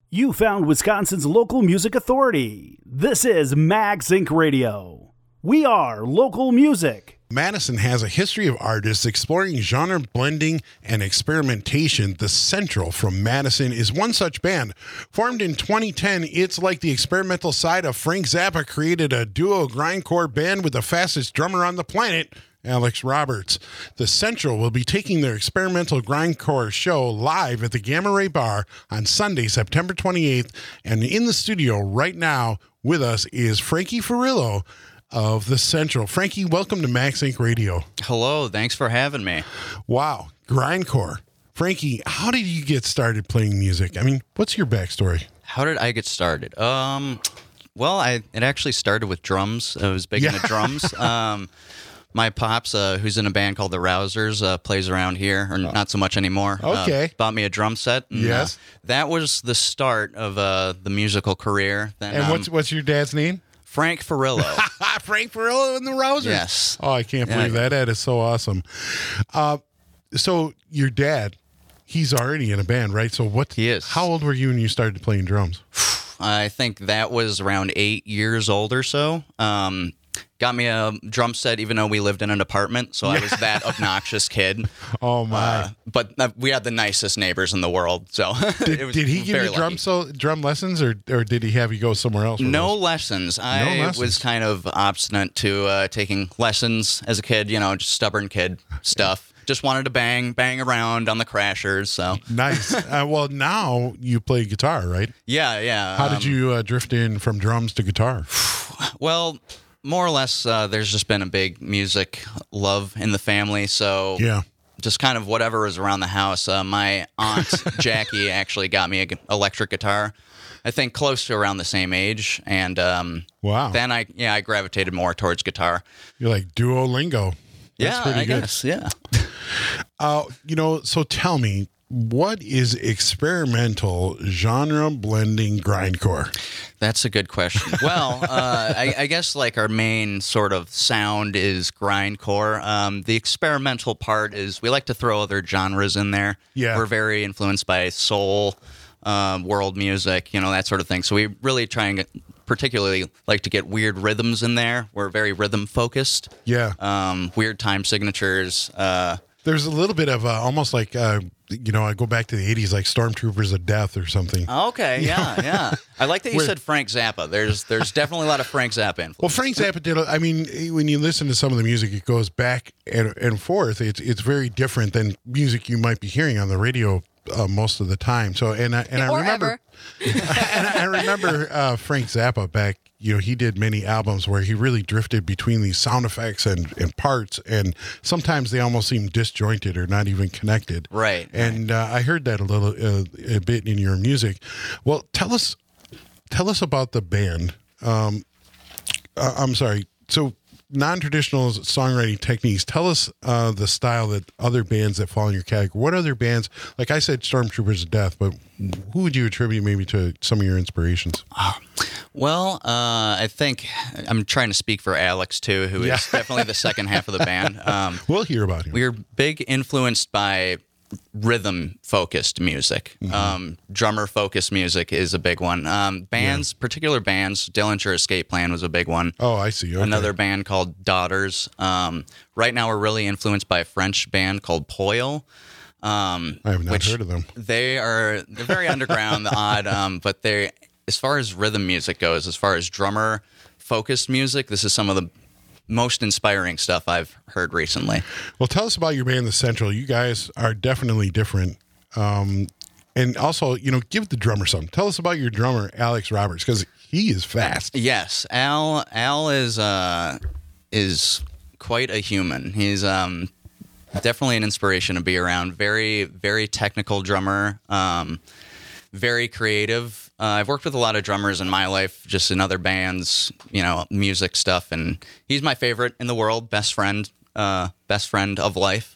You found Wisconsin's local music authority. This is MagZinc Radio. We are local music. Madison has a history of artists exploring genre blending and experimentation. The Central from Madison is one such band. Formed in 2010, it's like the experimental side of Frank Zappa created a duo grindcore band with the fastest drummer on the planet, Alex Roberts. The Central will be taking their experimental grindcore show live at the Gamma Ray Bar on Sunday, September 28th. And in the studio right now with us is Frankie Furillo of The Central. Frankie, welcome to MagZinc Radio. Hello, thanks for having me. Wow, grindcore. Frankie, how did you get started playing music? I mean, what's your backstory? How did I get started? Well, it actually started with drums. I was big into drums. My pops, who's in a band called the Rousers, plays around here, or not so much anymore. Okay. Bought me a drum set. And, yes. That was the start of the musical career. Then, and what's your dad's name? Frank Furillo. Frank Furillo and the Rousers. Yes. Oh, I can't believe that. That is so awesome. So your dad, he's already in a band, right? So He is. How old were you when you started playing drums? I think that was around 8 years old or so. Got me a drum set, even though we lived in an apartment, so I was that obnoxious kid. Oh, my. But we had the nicest neighbors in the world, so Did he give you drum lessons, or did he have you go somewhere else? No lessons. I was kind of obstinate to taking lessons as a kid, just stubborn kid stuff. Just wanted to bang around on the crashers, so. Nice. Well, now you play guitar, right? Yeah. How did you drift in from drums to guitar? Well, more or less, there's just been a big music love in the family, so yeah, just kind of whatever was around the house. My aunt Jackie actually got me an electric guitar, I think close to around the same age, and wow. Then I gravitated more towards guitar. You're like Duolingo. That's pretty good. Guess, yeah. So tell me, what is experimental genre blending grindcore? That's a good question. Well, I guess like our main sort of sound is grindcore. The experimental part is we like to throw other genres in there. Yeah. We're very influenced by soul, world music, that sort of thing. So we really try and particularly like to get weird rhythms in there. We're very rhythm focused. Yeah. Weird time signatures. There's a little bit of almost like, I go back to the 80s, like Stormtroopers of Death or something. Okay, yeah. I like that you said Frank Zappa. There's definitely a lot of Frank Zappa influence. Well, Frank Zappa did, when you listen to some of the music, it goes back and forth. It's very different than music you might be hearing on the radio most of the time. So, I remember, I remember Frank Zappa back. He did many albums where he really drifted between these sound effects and parts, and sometimes they almost seem disjointed or not even connected. Right. And I heard that a bit in your music. Well, tell us about the band. I'm sorry. So, non-traditional songwriting techniques. Tell us the style that other bands that fall in your category. What other bands? Like I said, Stormtroopers of Death, but who would you attribute maybe to some of your inspirations? Well, I think I'm trying to speak for Alex, too, who is definitely the second half of the band. We'll hear about him. We're big influenced by rhythm-focused music. Mm-hmm. Drummer-focused music is a big one. Particular bands, Dillinger Escape Plan was a big one. Oh, I see. Okay. Another band called Daughters. Right now, we're really influenced by a French band called Poil. I have not heard of them. They're very underground, odd, but they, as far as rhythm music goes, as far as drummer-focused music, this is some of the most inspiring stuff I've heard recently. Well, tell us about your band, The Central. You guys are definitely different. And also, give the drummer some. Tell us about your drummer, Alex Roberts, because he is fast. Yes, Al is quite a human. He's definitely an inspiration to be around. Very, very technical drummer. Very creative. I've worked with a lot of drummers in my life, just in other bands, music stuff, and he's my favorite in the world. Best friend of life.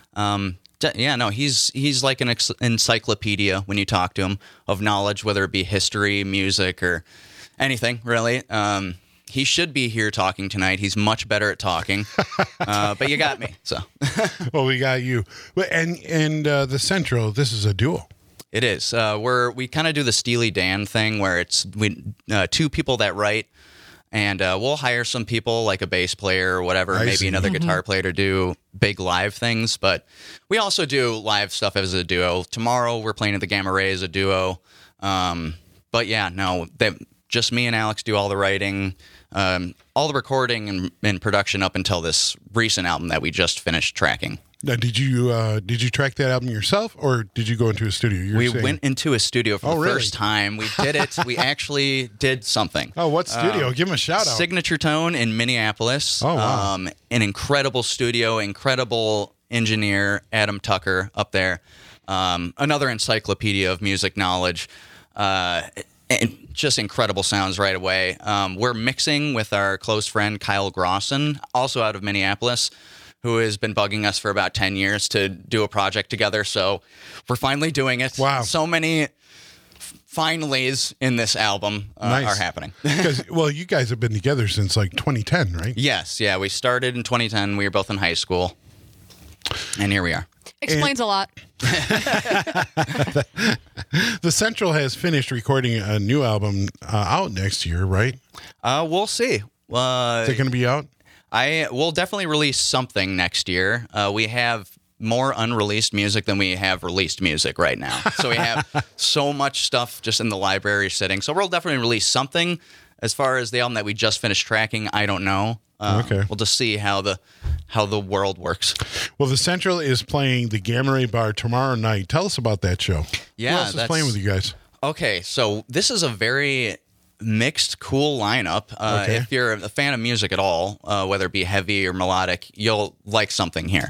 He's like an encyclopedia when you talk to him of knowledge, whether it be history, music, or anything really. He should be here talking tonight. He's much better at talking, but you got me. So, well, we got you. And The Central. This is a duo. It is. We kind of do the Steely Dan thing where it's two people that write, and we'll hire some people like a bass player or whatever, maybe another guitar player to do big live things. But we also do live stuff as a duo. Tomorrow we're playing at the Gamma Ray as a duo. But yeah, no, just me and Alex do all the writing, all the recording and production up until this recent album that we just finished tracking. Now, did you track that album yourself, or did you go into a studio? We went into a studio for the first time. We did it. We actually did something. Oh, what studio? Give them a shout out. Signature Tone in Minneapolis. Oh, wow. An incredible studio, incredible engineer, Adam Tucker, up there. Another encyclopedia of music knowledge. And just incredible sounds right away. We're mixing with our close friend Kyle Grosson, also out of Minneapolis, who has been bugging us for about 10 years to do a project together. So we're finally doing it. Wow. So many finallys in this album are happening. Because, well, you guys have been together since like 2010, right? Yes. Yeah. We started in 2010. We were both in high school. And here we are. Explains a lot. The Central has finished recording a new album out next year, right? We'll see. Is it going to be out? We'll definitely release something next year. We have more unreleased music than we have released music right now. So we have so much stuff just in the library sitting. So we'll definitely release something. As far as the album that we just finished tracking, I don't know. Okay. We'll just see how the world works. Well, the Central is playing the Gamma Ray Bar tomorrow night. Tell us about that show. Yeah, Who else is playing with you guys? Okay, so this is a very mixed, cool lineup. Okay. If you're a fan of music at all, whether it be heavy or melodic, you'll like something here.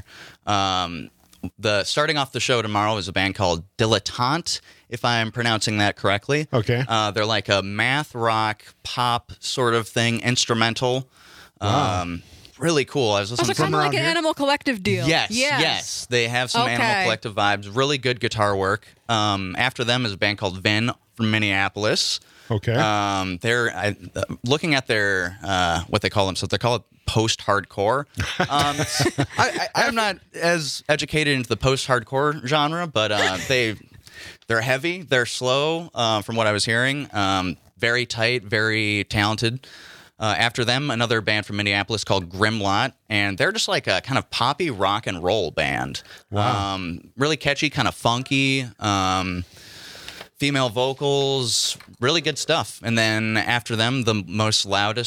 Starting off the show tomorrow is a band called Dilettante, if I'm pronouncing that correctly. Okay. They're like a math rock pop sort of thing, instrumental. Wow. Really cool. I was listening Also, kind of like an Animal Collective deal. Yes. They have some Animal Collective vibes. Really good guitar work. After them is a band called Vin from Minneapolis. Okay. They're looking at their what they call themselves. They call it post-hardcore. I'm not as educated into the post-hardcore genre, but they're heavy. They're slow. From what I was hearing, very tight, very talented. After them, another band from Minneapolis called Grimlot, and they're just like a kind of poppy rock and roll band. Wow. Really catchy, kind of funky. Female vocals, really good stuff. And then after them, the most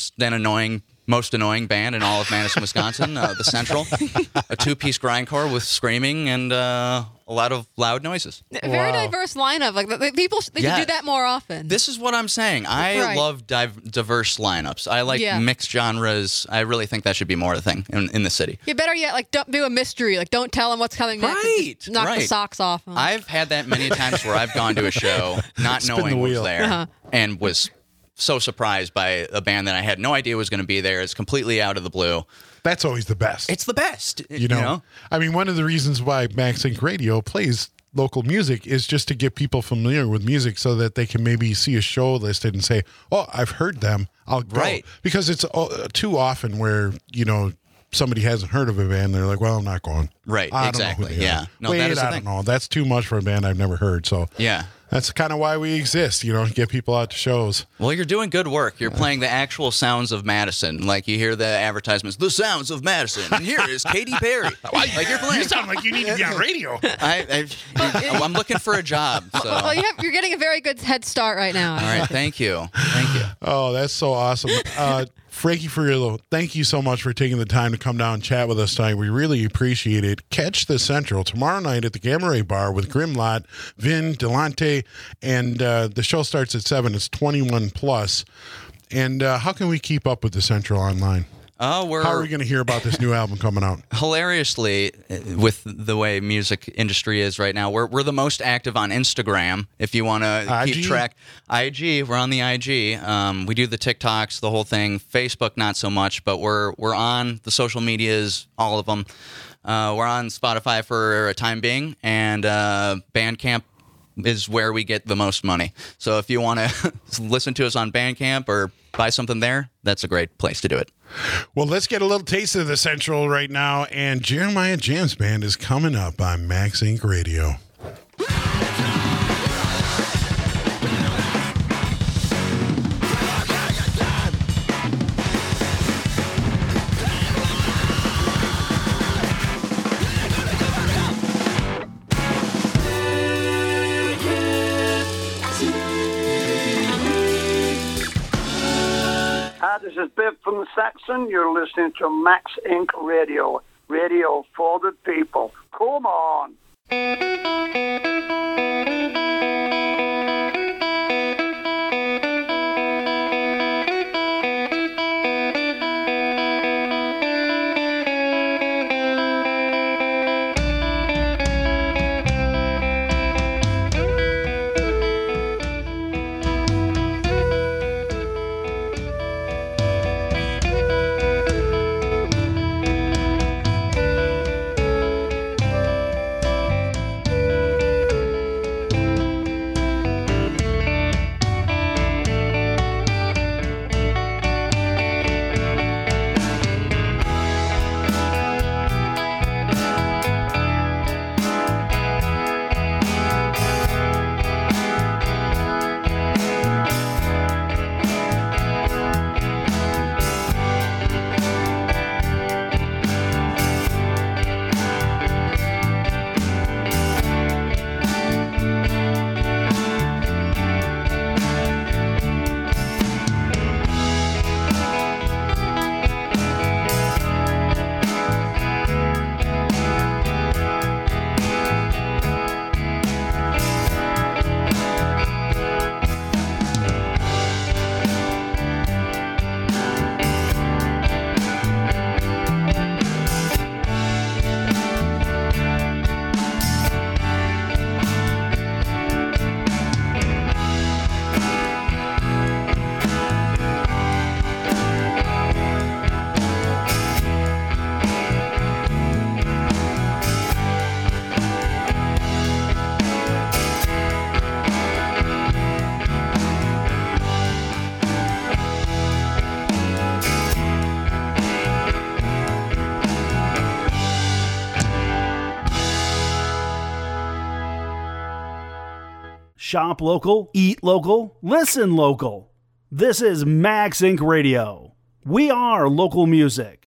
annoying band in all of Madison, Wisconsin, the Central, a two-piece grindcore with screaming and a lot of loud noises. Very diverse lineup. Like the people, they should do that more often. This is what I'm saying. I love diverse lineups. I like mixed genres. I really think that should be more of a thing in the city. Yeah, better yet, like don't do a mystery. Like don't tell them what's coming next. Just knock the socks off them. I've had that many times where I've gone to a show not knowing what's there and was so surprised by a band that I had no idea was going to be there. It's completely out of the blue. That's always the best. It's the best. You know? I mean, one of the reasons why Max Inc. Radio plays local music is just to get people familiar with music so that they can maybe see a show listed and say, oh, I've heard them. I'll go. Right. Because it's too often where, somebody hasn't heard of a band. They're like, well, I'm not going. Right. I exactly. Don't know who they are. No, Wait, that is the I thing. don't know. That's too much for a band I've never heard. So yeah. That's kind of why we exist, get people out to shows. Well, you're doing good work. You're playing the actual sounds of Madison. Like you hear the advertisements, the sounds of Madison. And here is Katy Perry. Like you're playing. You sound like you need to be on radio. I'm looking for a job. So. Well, you're getting a very good head start right now. All right. Thank you. Thank you. Oh, that's so awesome. Frankie Furillo, thank you so much for taking the time to come down and chat with us tonight. We really appreciate it. Catch the Central tomorrow night at the Gamma Ray Bar with Grimlot, Vin, Dilettante, and the show starts at 7. It's 21 plus. And how can we keep up with the Central online? How are we going to hear about this new album coming out? Hilariously, with the way music industry is right now, we're the most active on Instagram. If you want to keep track, IG, we're on the IG. We do the TikToks, the whole thing. Facebook, not so much, but we're on the social medias, all of them. We're on Spotify for a time being, and Bandcamp is where we get the most money. So if you want to listen to us on Bandcamp or buy something there, that's a great place to do it. Well, let's get a little taste of the Central right now. And Jeremiah Jams Band is coming up on Max Inc. Radio. this is Biff from the Saxon. You're listening to Max Inc. Radio. Radio for the people. Come on. Shop local, eat local, listen local. This is Max Inc. Radio. We are local music.